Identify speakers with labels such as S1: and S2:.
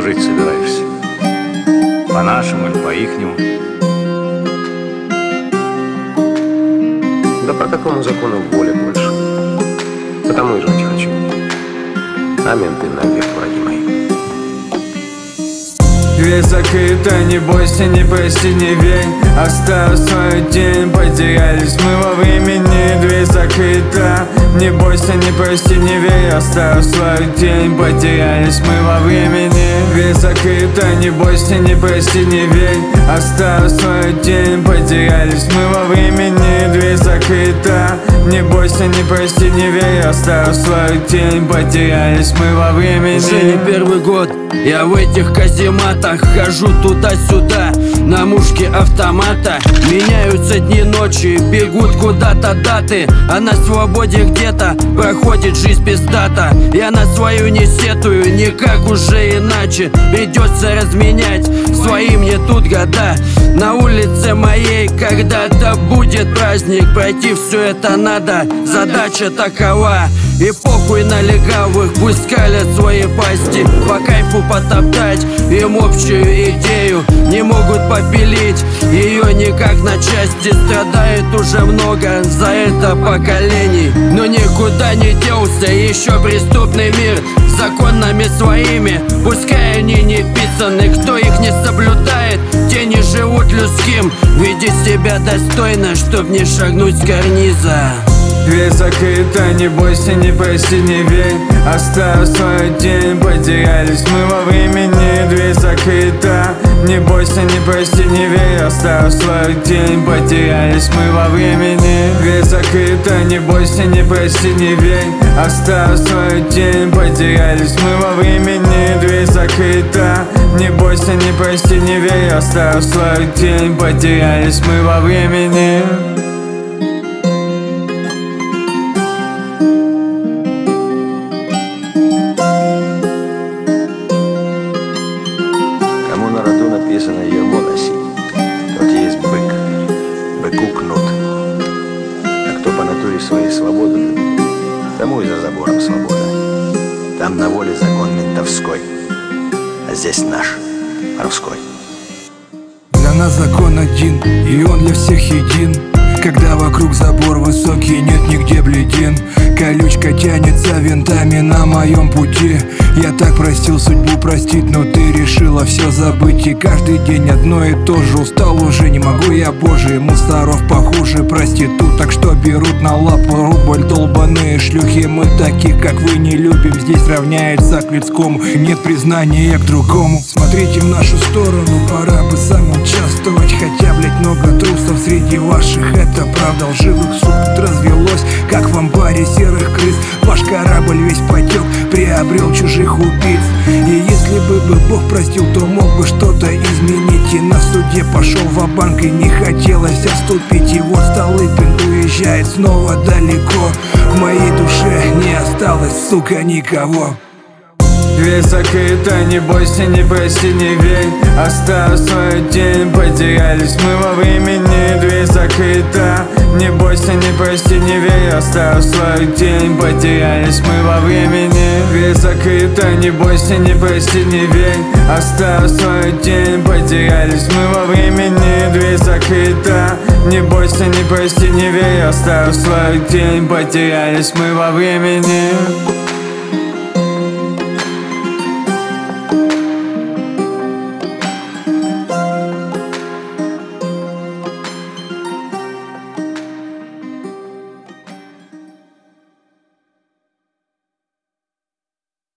S1: жить собираешься? По-нашему или по-ихнему?
S2: Да по какому закону воли больше? Потому и жить хочу. А менты навек враги мои.
S3: Дверь закрыта, не бойся, не прости, не верь. Оставь свой день, потерялись мы во времени. Дверь закрыта, не бойся, не прости, не верь. Оставь свой день, потерялись мы во времени. Дверь закрыта, не бойся, не прости, не верь. Оставь свой день, потерялись мы во времени. Дверь закрыта, не бойся, не прости, не верь. Оставь свой день, потерялись мы во времени.
S4: Уже не первый год я в этих казематах хожу туда-сюда на мушке автомата. Меняются дни, ночи, бегут куда-то даты, а на свободе где-то проходит жизнь пиздата. Я на свою не сетую, никак уже иначе. Придется разменять свои мне тут года. На улице моей когда-то будет праздник, пройти все это надо, задача такова. И похуй на легавых, пусть скалят свои пасти. По кайфу потоптать им общую идею. Не могут попилить ее никак на части. Страдает уже много за это поколений, но никуда не делся еще преступный мир с законами своими. Пускай они не писаны, кто их не соблюдает, те не живут людским. Веди себя достойно, чтоб не шагнуть с карниза.
S3: Дверь закрыта, не бойся, не прости, не верь. Оставь свой день, потерялись мы во времени. Дверь закрыта, не бойся, не прости, не верь. Оставь свой день, потерялись мы во времени. Дверь закрыта, не бойся, не прости, не верь. Оставь свой день, потерялись мы во времени. Дверь закрыта, не бойся, не прости, не верь. Оставь свой день, потерялись мы во времени.
S2: Кому на роду написано ермо носить, тот есть бык, быку кнут. А кто по натуре своей свободу любит, тому и за забором свобода. Там на воле закон ментовской, а здесь наш, русской.
S5: Для нас закон один, и он для всех един. Когда вокруг забор высокий, нет нигде бледин. Колючка тянется винтами на моем пути. Я так просил судьбу простить, но ты решила все забыть. И каждый день одно и то же. Устал уже, не могу я, боже. Мусоров похуже проституток, что берут на лапу рубль. Долбаные шлюхи, мы таких, как вы, не любим. Здесь равняется к людскому, нет признания к другому. Смотрите в нашу сторону, пора бы сам участвовать. Хотя, блять, много трусов среди ваших. Это правда, лживых суп развелось, как в амбаре серых крыс. Ваш корабль весь потек, приобрел чужих убийц. И если бы Бог простил, то мог бы что-то изменить. И на суде пошел ва-банк, и не хотелось отступить. И вот Столыпин уезжает снова далеко. В моей душе не осталось, сука, никого.
S3: Дверь закрыта, не бойся, не прости, не верь. Оставь свой день, потерялись мы во времени. Дверь закрыта, не бойся, не прости, не верь. Оставь свой день, потерялись мы во времени. Дверь закрыта, не бойся, не прости, не верь. Оставь свой день, потерялись мы во времени. Дверь закрыта, не бойся, не прости, не верь. Оставь свой день, потерялись мы во времени.